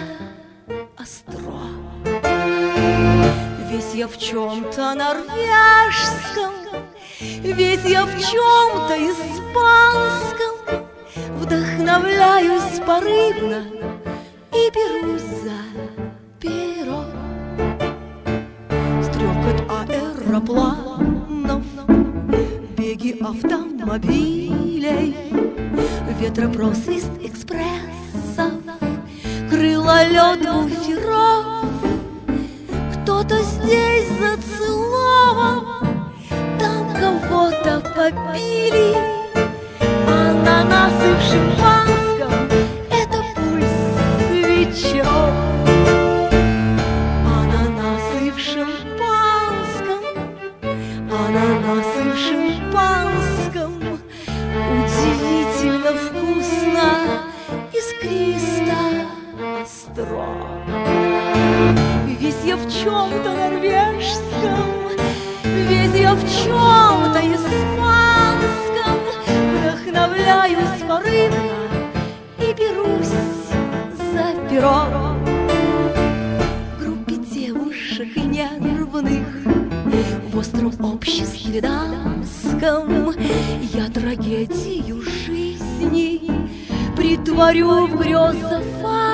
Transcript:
остро. Весь я в чем-то норвежском, весь я в чем-то испанском, вдохновляюсь порывно и берусь за перо. Стрекот аэропланов, беги автомобилей, ветропросвист экспрессов, крылолет буферов. Кто-то здесь зацелован, там кого-то побили. Ананасы в шампанском — это пульс свечов. Ананасы в шампанском, ананасы в шампанском. Удивительно вкусно, искристо, остро. Весь я в чем-то норвежском, весь я в чем-то испанском, вдохновляюсь порывно и берусь за перо. В группе девушек нервных, в остром обществе дамском, я трагедию жизни притворю в грезах.